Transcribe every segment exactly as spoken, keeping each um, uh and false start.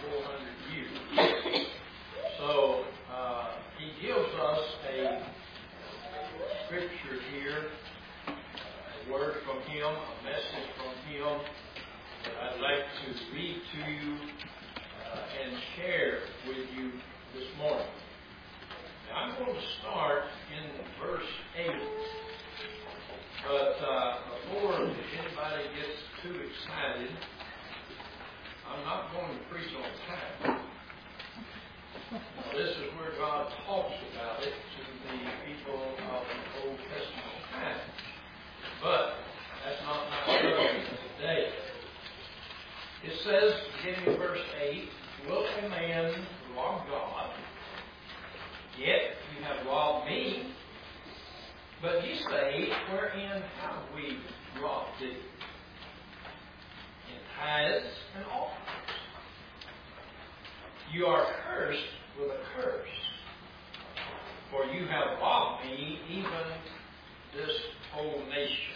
four hundred years. So uh, he gives us a scripture here, a word from him, a message from him that I'd like to read to you uh, and share with you this morning. Now, I'm going to start in verse eight. But uh, before anybody gets too excited, I'm not going to preach on time. Now, this is where God talks about it to the people of the Old Testament time. But that's not my subject today. It says, beginning in verse eight, will a man rob God? Yet you have robbed me. But ye say, wherein have we robbed thee? In tithes and offerings. You are cursed with a curse, for you have robbed me, even this whole nation.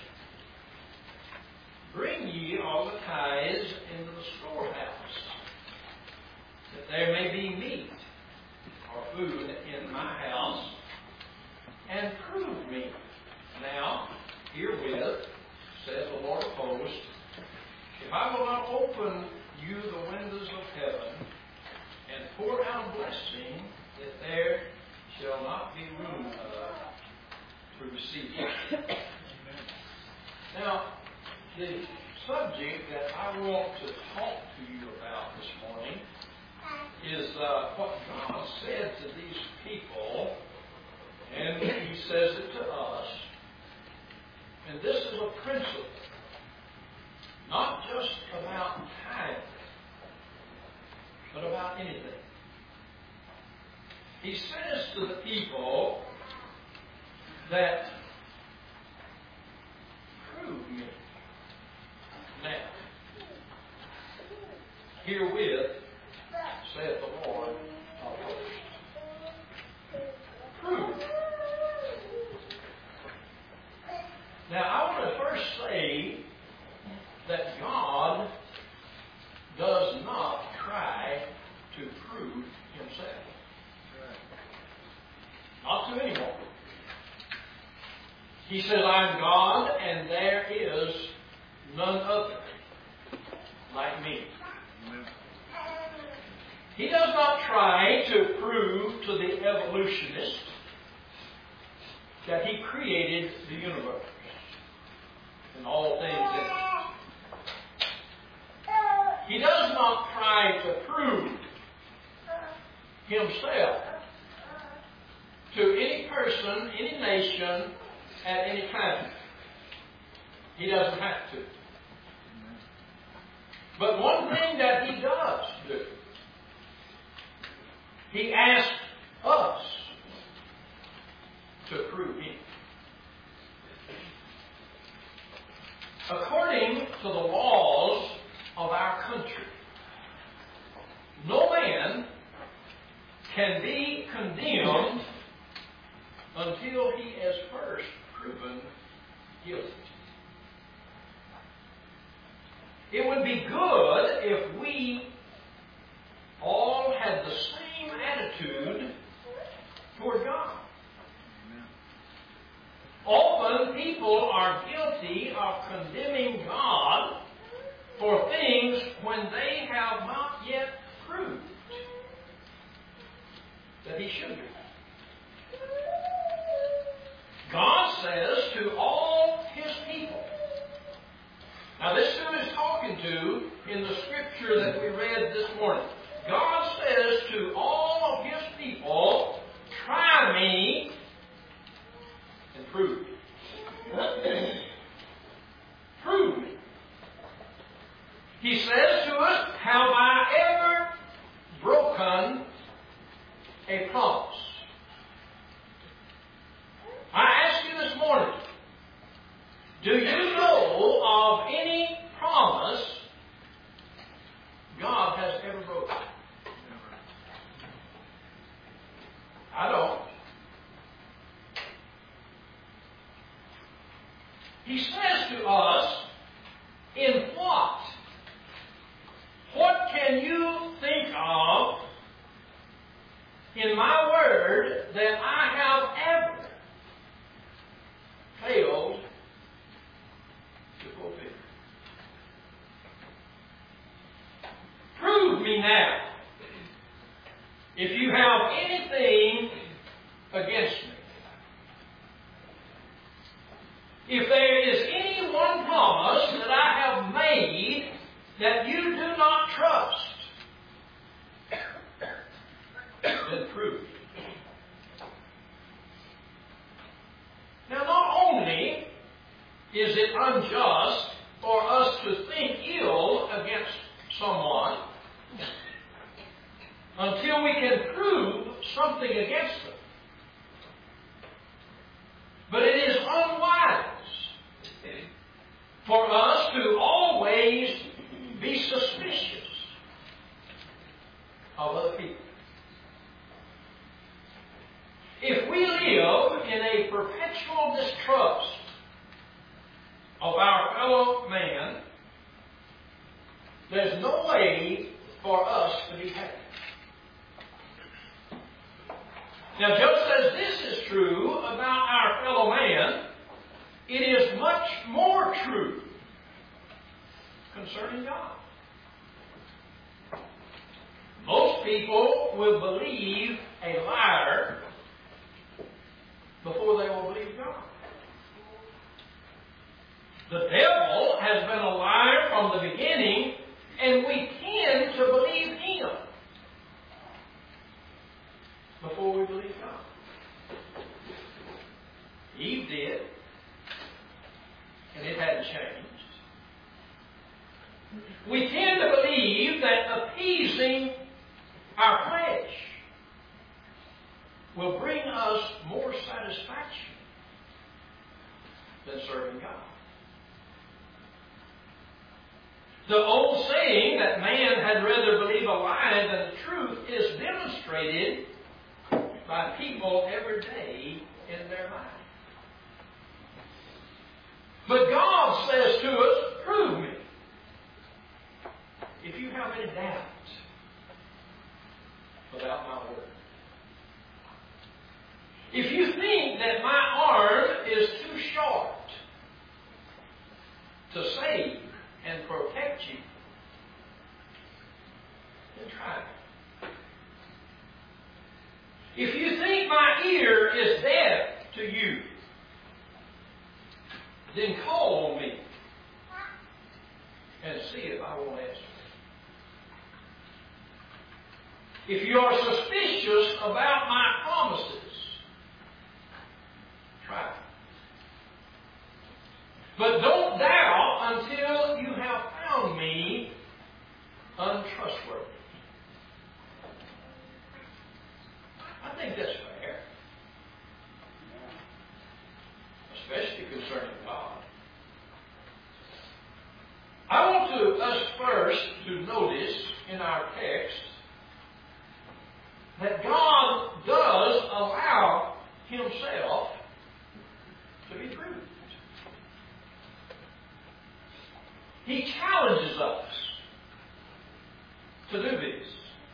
Bring ye all the tithes into the storehouse, that there may be meat or food in my house, and prove me now herewith, says the Lord of hosts, if I will not open you the windows of heaven and pour out blessing, that there shall not be room enough to receive it. Now, the subject that I want to talk to you about this morning is uh, what God said to these people. And he says it to us. And this is a principle. Not just about tithing, but about anything. He says to the people that prove me now. Herewith, saith the Lord of hosts. Prove. Now, I want to first say that God does not try to prove himself. Not to anyone. He says, I'm God, and there is none other like me. He does not try to prove to the evolutionist that he created the universe and all things in it. He does not try to prove himself to any person, any nation, at any time. He doesn't have to. But one thing that he does do, he asks us to prove him. According to the laws of our country, no man can be condemned until he is first proven guilty. It would be good if we all had the same attitude toward God. Often people are guilty of condemning God for things when they have not yet proved that he should be. God says to all his people. Now this is who he's talking to in the scripture that we read this morning. God says to all of his people, try me and prove me. Prove me. He says to us, have I ever broken a promise? I ask you this morning, do you know of any promise God has ever broken? I don't. He says to us, in what? What can you think of in my word that I have ever failed to fulfill? Prove me now if you have anything against me. If there is any one promise that I have made that you do not trust, then prove it. Now, not only is it unjust for us to think ill against someone until we can prove something against them, but it is unwise for us to always be suspicious of other people. If we live in a perpetual distrust of our fellow man, there's no way for us to be happy. Now, just as this is true about our fellow man, it is much more true concerning God. Most people will believe a liar before they will believe God. The devil has been a liar from the beginning, and we tend to believe him before we believe God. Eve did, and it hadn't changed. We tend to believe that appeasing our flesh will bring us more satisfaction than serving God. The old saying that man had rather believe a lie than the truth is demonstrated by people every day in their life. But God says to us, prove me. If you have any doubt about my word. If you think that my arm is too short to save and protect you, then try it. If you think my ear is deaf to you, then call on me and see if I won't answer. If you are suspicious about my promises, try it. But don't doubt until you have found me untrustworthy. I think that's fair. Especially concerning God. I want to us first to notice in our text that God does allow himself to be proved. He challenges us to do this.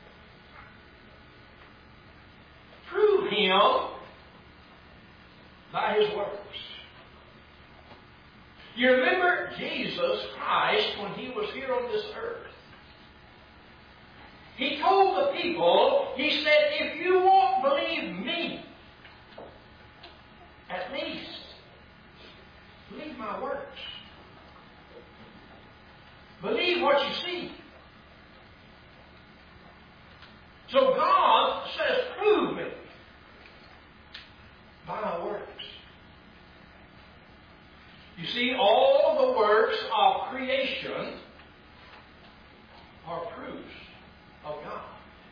Prove him by his works. You remember Jesus Christ when he was here on this earth. He told the people, he said, if you won't believe me, at least believe my works. Believe what you see. So God says, prove me by my works. You see, all the works of creation are proofs of God.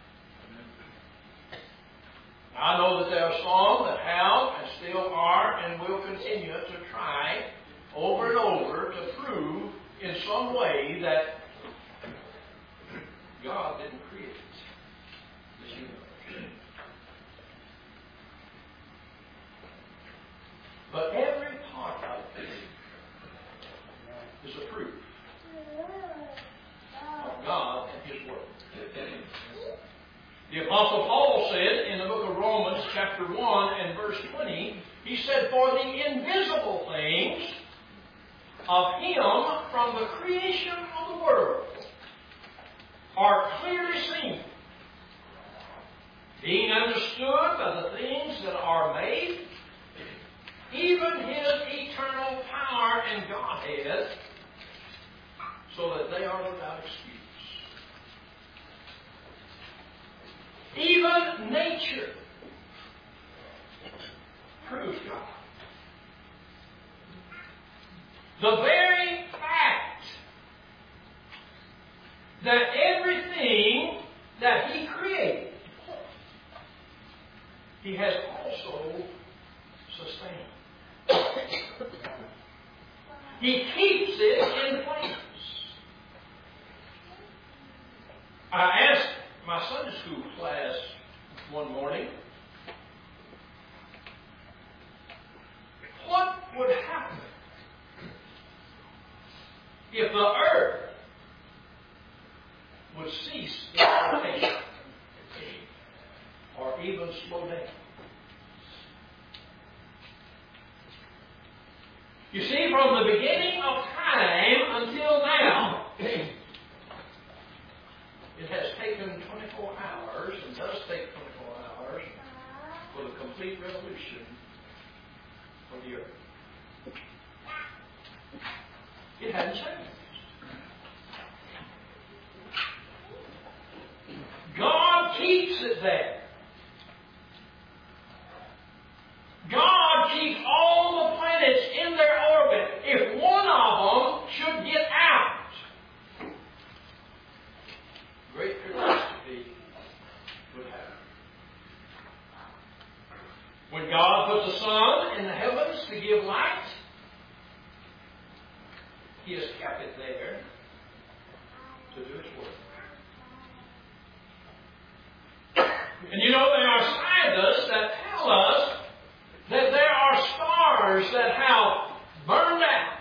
I know that there are some that have and still are and will continue to try over and over to prove in some way that God didn't create this universe. But every part of it is a proof of God and his word. Apostle Paul said in the book of Romans, chapter one and verse twenty, he said, "For the invisible things of Him from the creation of the world are clearly seen, being understood by the things that are made, even His eternal power and Godhead, so that they are without excuse." Even nature proves God. The very fact that everything that He created, He has also sustained. He keeps it in place. I asked my Sunday school class one morning, what would happen if the earth would cease its rotation or even slow down? You see, from the beginning of time until now, it has taken twenty-four hours, and does take twenty-four hours, for the complete revolution of the earth. It hadn't changed. God keeps it there. God keeps all the planets in their orbit. If one of them should get out, great catastrophe would happen. When God put the sun in the heavens to give light, He has kept it there to do its work. And you know, there are scientists that tell us that there are stars that have burned out.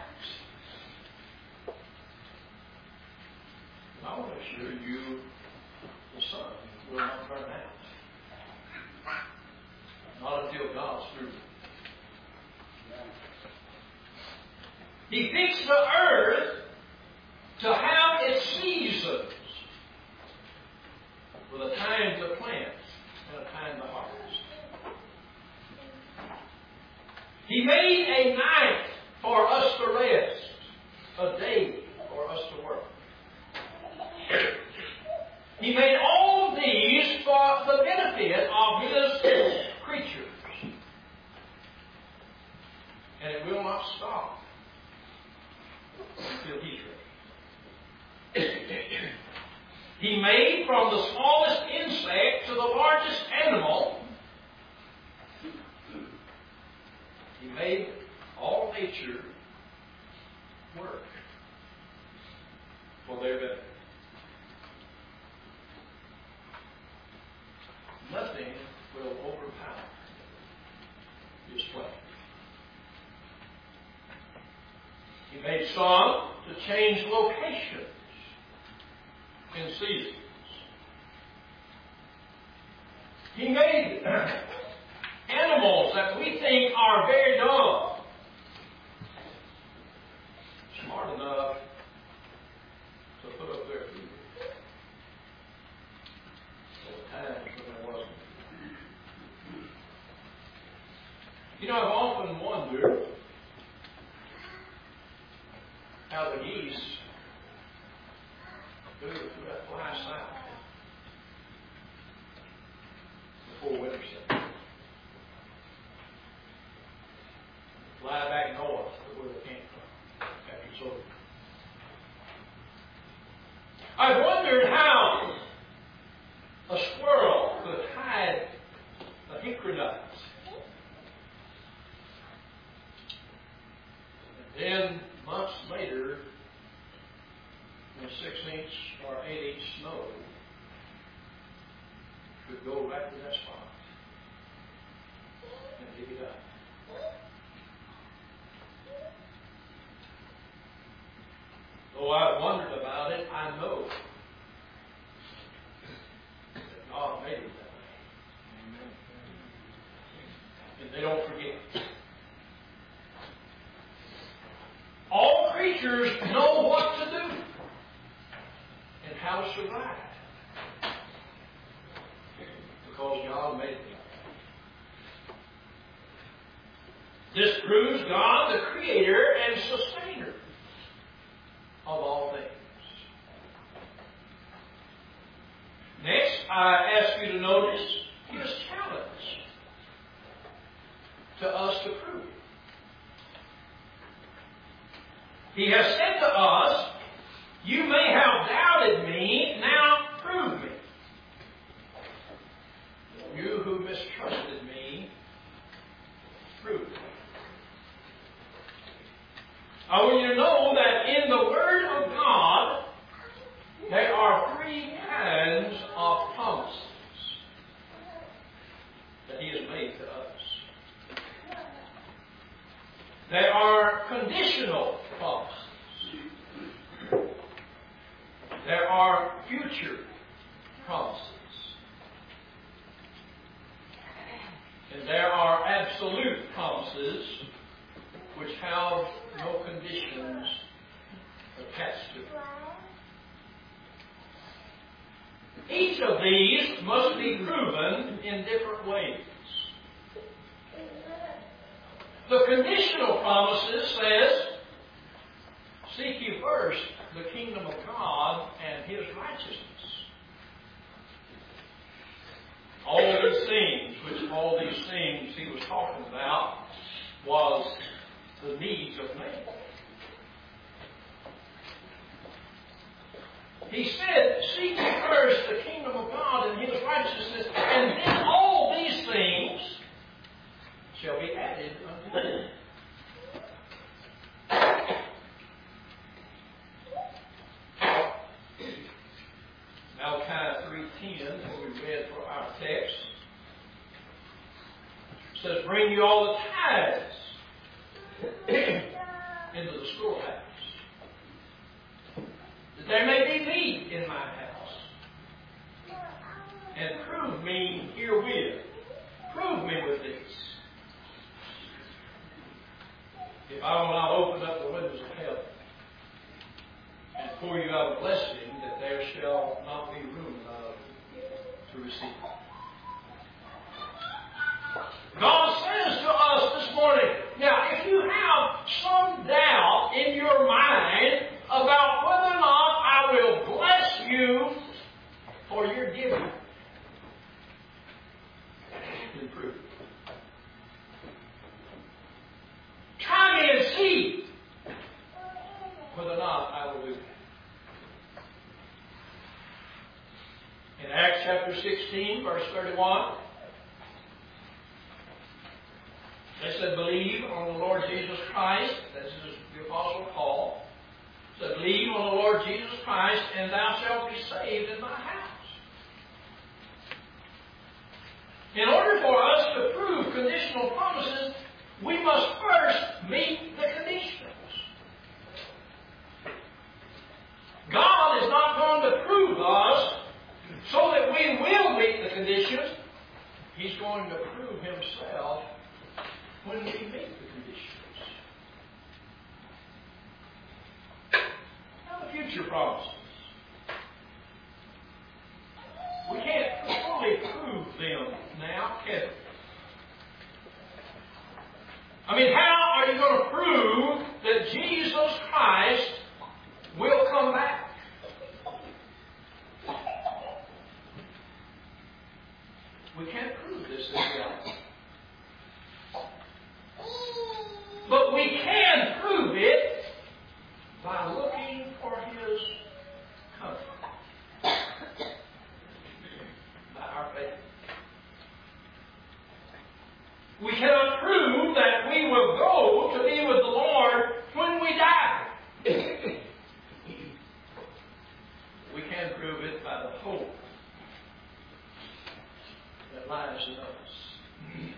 And I want to assure you, the sun will not burn out. Not until God's through. He fixed the earth to have its seasons, with a time to plant and a time to harvest. He made a night for us to rest, a day for us to work. He made all of these for the benefit of His creatures. And it will not stop until He's ready. He made from the smallest insect to the largest animal. He made all nature work for their benefit. Nothing will overpower His plan. He made some to change locations in seasons. He made animals that we think are very dumb smart enough to put up their food. There were times when there wasn't. You know, I've often wondered how the geese do that fly south before winter set. Fly back north to where they came from after it's over. I've wondered how a squirrel could hide a hickory nut. And then months later, when six inch or eight inch snow could go back to that spot and dig it up. Though I've wondered about it, I know that God made it that way. creatures know what to do and how to survive. Because God made them. This proves God the creator and sustainer of all things. Next, I ask you to notice His challenge to us to prove it. He has said to us, you may have doubted me, now prove me. You who mistrusted me, prove me. I want you to know that in the Word of God, there are three kinds of promises that He has made to us. There are conditional promises. There are future promises. And there are absolute promises which have no conditions attached to them. Each of these must be proven in different ways. The conditional promises says, seek ye first the kingdom of God and His righteousness. All these things, which all these things he was talking about, was the needs of man. He said, seek ye first the kingdom of God and His righteousness, and then all these things shall be added unto you. Malachi three ten, that we read for our text, says, bring you all the tithes into the storehouse, that there may be meat in my house, and prove me herewith. Prove me with this. If I will not open up the windows of heaven and pour you out a blessing, that there shall not be room enough to receive. God says to us this morning, now if you have some doubt in your mind about whether or not I will bless you for your giving, then prove it. Try me and see whether or not I will do that. In Acts chapter sixteen, verse thirty-one, they said, believe on the Lord Jesus Christ. This is the Apostle Paul. Said, believe on the Lord Jesus Christ, and thou shalt be saved in thy house. In order for us to prove conditional promises, we must first meet the conditions. God is not going to prove us so that we will meet the conditions. He's going to prove Himself when we meet the conditions. Now the future promises. We can't fully prove them now, can we? I mean, how are you going to prove that Jesus Christ will come back? We can't prove this in reality. But we can prove it by looking for His coming. By our faith. We cannot prove that we will go to be with the Lord when we die. We can prove it by the hope that lies in us.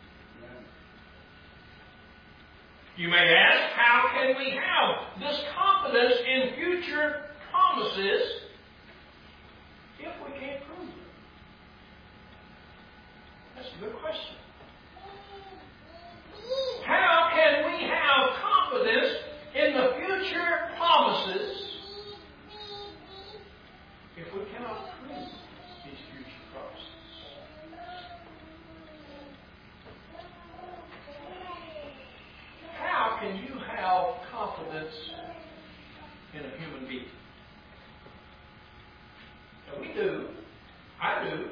You may ask, how can we have this confidence in future promises if we can't prove them? That's a good question. How can we have confidence in the future confidence in a human being. And we do. I do.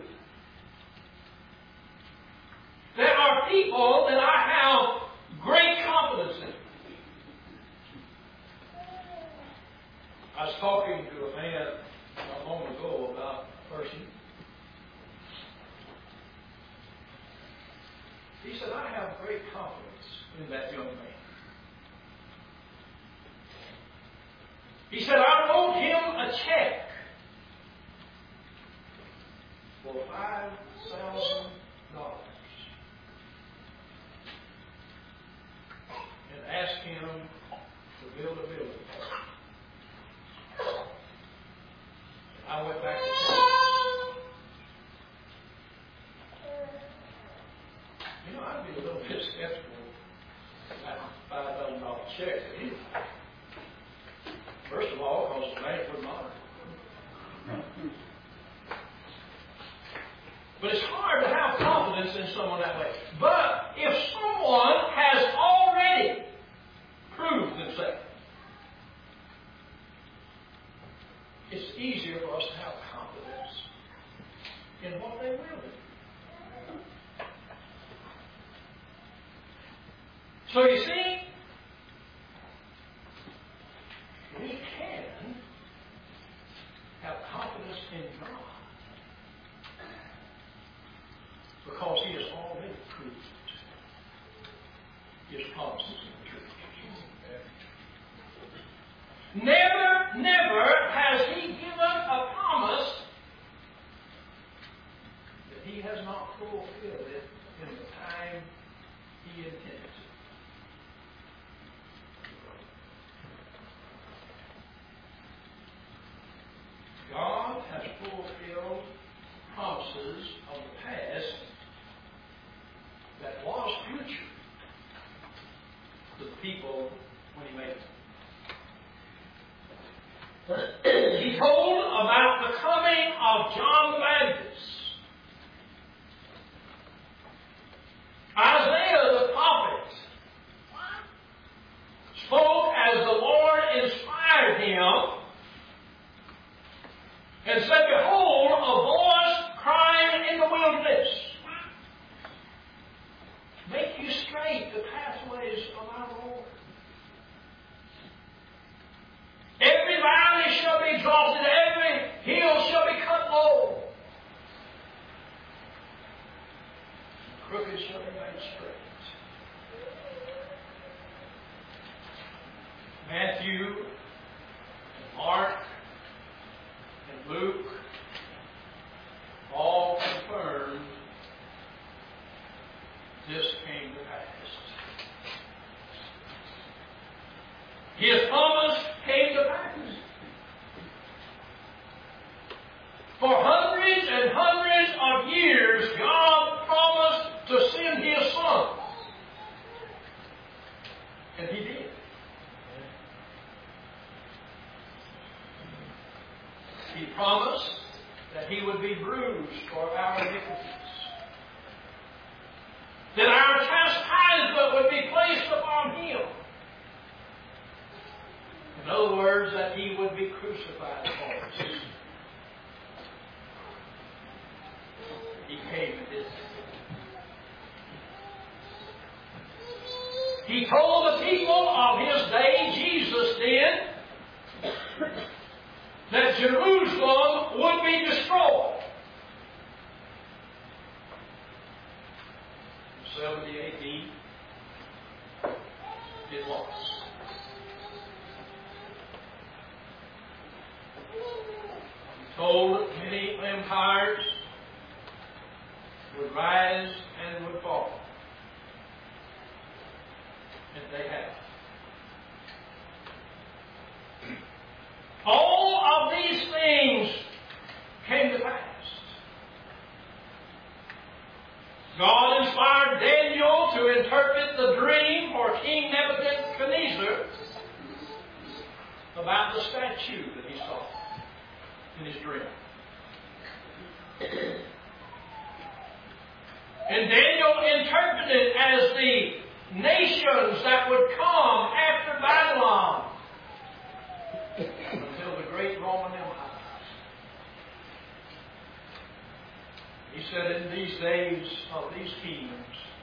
There are people that I have great confidence in. I was talking to a man not long ago about a person. He said, I have great confidence in that young man. He said, I wrote him a check for five thousand dollars and asked him to build a building. I went back to town. You know, I'd be a little bit skeptical about a five thousand dollars check. First of all, because the bank wouldn't honor it. But it's hard to have confidence in someone that way. But if someone has already proved themselves, it's easier for us to have confidence in what they will do. So you see, we can have confidence in God because He has already proved His promises in the church. Never, never has He given a promise that He has not fulfilled it in the time He intended to. God has fulfilled promises of the past that was future to the people when He made them. He told about the coming of John the Baptist. Isaiah the prophet spoke as the Lord inspired him and said, behold, a voice crying in the wilderness, make you straight the pathways of our Lord. Every valley shall be exalted, every hill shall be cut low. Crooked shall be made straight. Matthew, and Mark, and Luke all confirmed this came to pass. His promise came to pass. For hundreds and hundreds of years, God promised to send His Son. And He did. He promised that He would be bruised for our iniquities, that our chastisement would be placed upon Him. In other words, that He would be crucified for us. He came and did that. He told the people of His day, Jesus did, that Jerusalem would be destroyed. In seventy A D, it was. He told many empires would rise and would fall. And they have. All of these things came to pass. God inspired Daniel to interpret the dream for King Nebuchadnezzar about the statue that he saw in his dream. And Daniel interpreted as the nations that would come after Babylon said, in these days of these kings,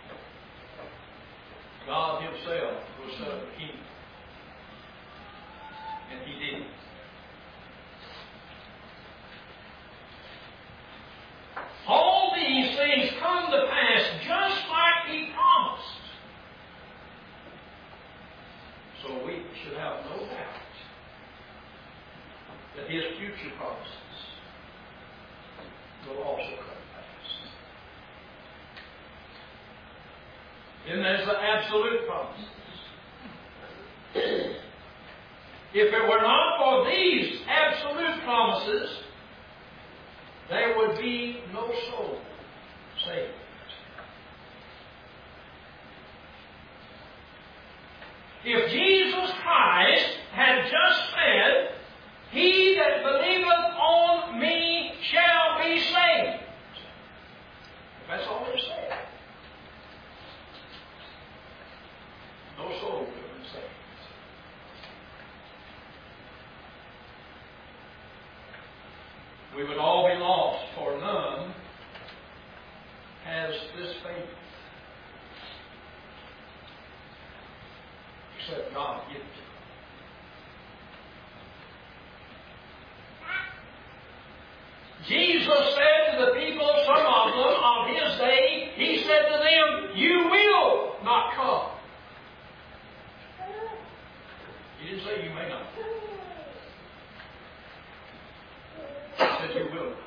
God Himself will set up a kingdom. And He did. All these things come to pass just like He promised. So we should have no doubt that His future promises will also come to pass. Then there's the absolute promises. If it were not for these absolute promises, there would be no soul saved. If Jesus Christ had just said, "He that believeth on me shall be saved," that's all He said, no soul would have been saved. We would all be lost, for none has this faith except God give it to them. Jesus said to the people, some of them, on His day, He said to them, "You will not come." He didn't say you may not. He said you will not.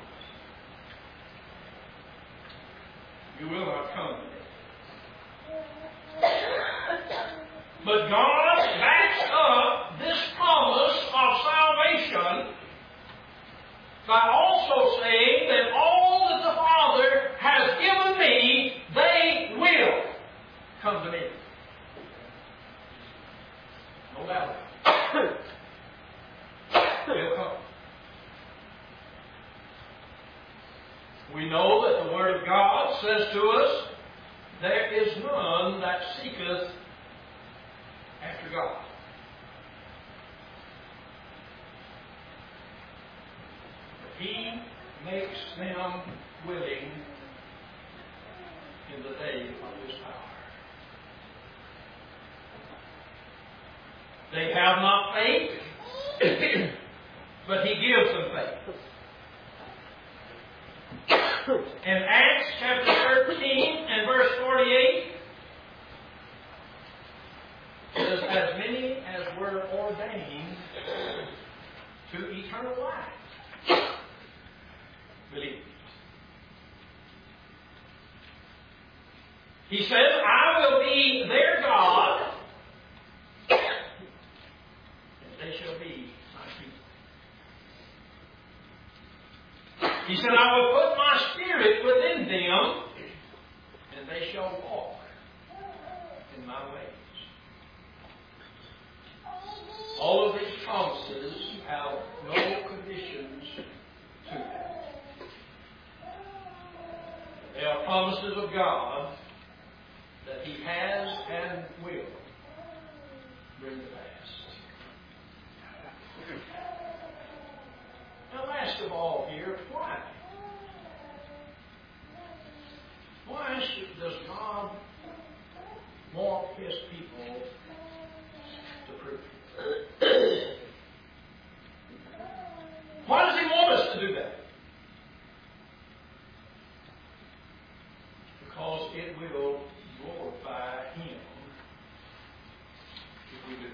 You will not come to me. But God backs up this promise of salvation by also saying that all that the Father has given me, they will come to me. No doubt. They'll come. We know that the Word of God says to us, "There is none that seeketh after God." But He makes them willing in the day of His power. They have not faith, but He gives them faith. In Acts chapter thirteen and verse forty-eight, it says, "As many as were ordained to eternal life believed." He says, "I will be their God, and they shall be my people." He said, "I will put my Spirit within them, and they shall walk in my ways." All of these promises have no conditions to them. They are promises of God that He has and will bring to pass. Now, last of all here, why? Why should, does God want His people to prove it? Why does He want us to do that? Because it will glorify Him if we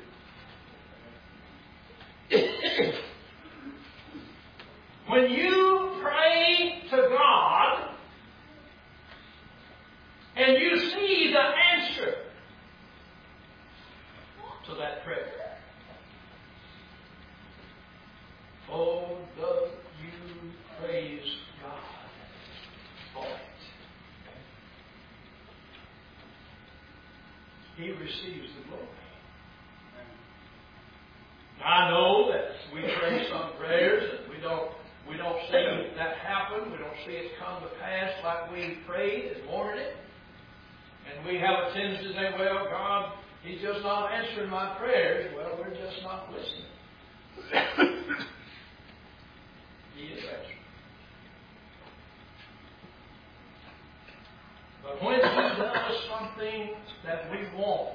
do. When you pray to God and you see the answer to that prayer, oh, does you praise God for it? He receives the glory. I know that we pray some prayers and we don't we don't see that happen. We don't see it come to pass like we prayed and wanted it. And we have a tendency to say, "Well, God, He's just not answering my prayers." Well, we're just not listening. He is answering. But when He does something that we want,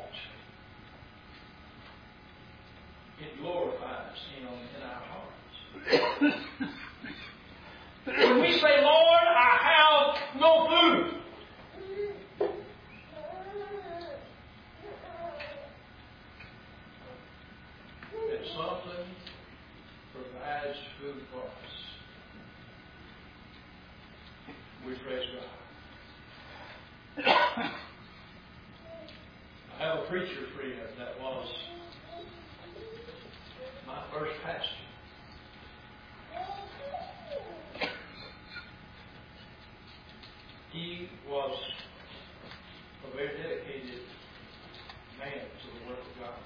it glorifies Him in our hearts. When we say, Lord, I have no food, and something provides food for us, we praise God. I have a preacher friend that was my first pastor. He was a very dedicated man to the work of God.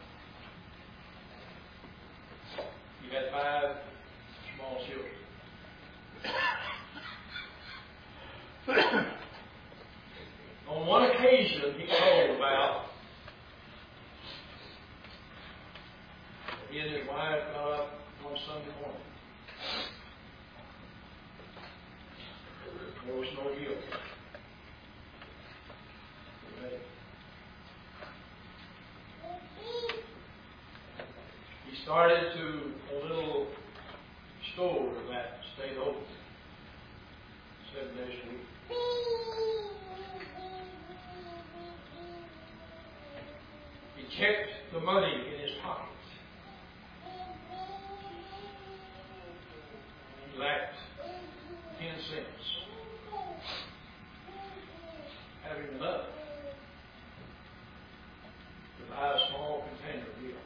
He had five small children. On one occasion, he told about that he and his wife got up one Sunday morning. There was no milk. He started to a little store that stayed open seven days a week. He checked the money in his pockets. He lacked ten cents. Having enough to buy a small container of milk.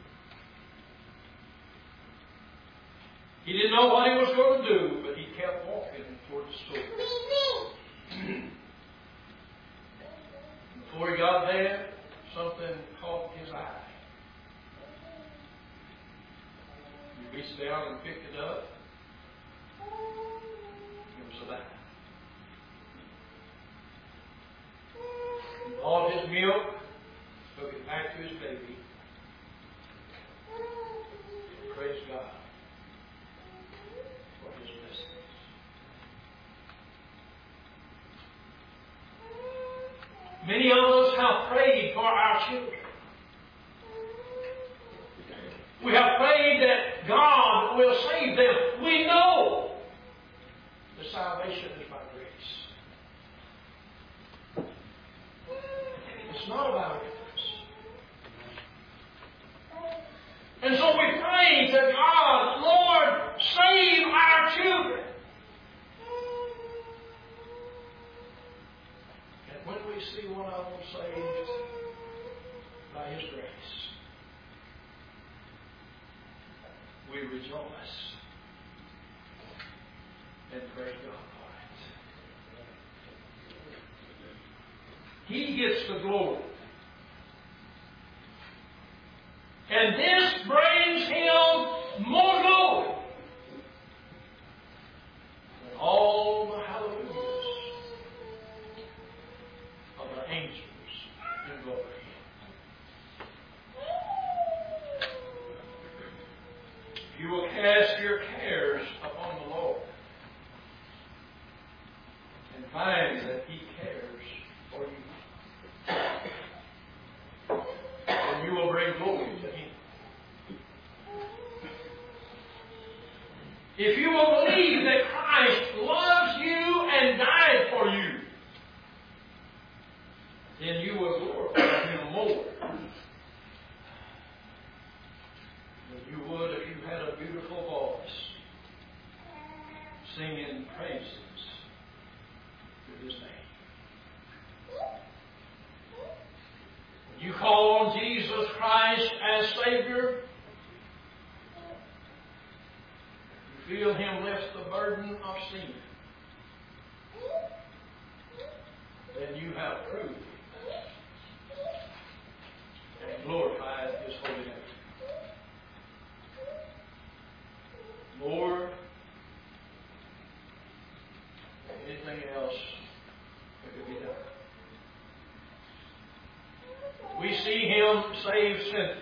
He didn't know what he was going to do, but he kept walking toward the store. Before he got there, something caught his eye. He reached down and picked it up. It was a lamb. He bought his milk, took it back to his baby. Praise God. Many of us have prayed for our children. We have prayed that God will save them. We know the salvation is by grace. It's not about efforts. And so we pray to God, Lord, save our children. When we see one of them saved by His grace, we rejoice and praise God for it. He gets the glory. And this brings Him more glory than all the hallelujahs angels in glory. You will cast your cares upon the Lord and find that He cares for you. And you will bring glory to Him. If you will believe that Christ loves you and died for you, then you will glorify Him more than you would if you had a beautiful voice singing praises to His name. When you call on Jesus Christ as Savior, you feel Him lift the burden of sin, then you have proved and glorified His holy name. More than anything else that could be done. We see Him save sinners.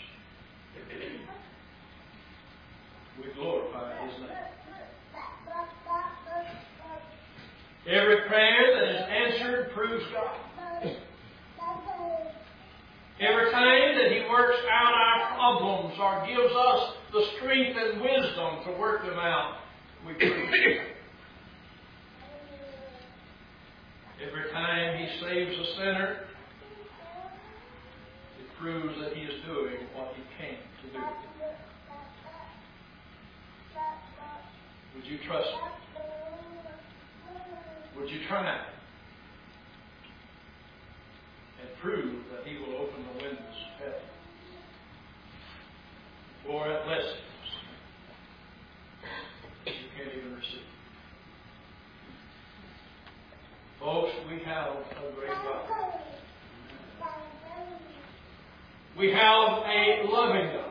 We glorify His name. Every prayer that is answered proves God. Every time that He works out our problems or gives us the strength and wisdom to work them out, we praise Him. Every time He saves a sinner, it proves that He is doing what He came to do. Would you trust Him? Would you try it? And prove that He will open the windows of heaven, pour out blessings you can't even receive. Folks, we have a great God. We have a loving God.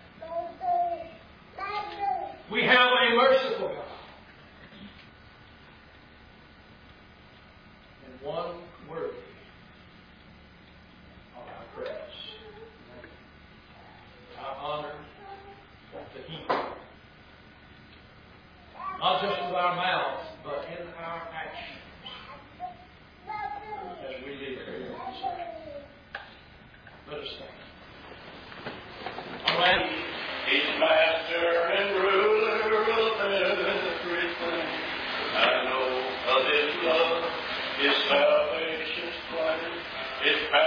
We have a merciful God. And one worthy of our praise, our honor to Him. Not just with our mouths, but in our actions as we live here on this earth. Let us stand. All right. He's master and ruler of everything. I know of His love, His salvation's plan, His power.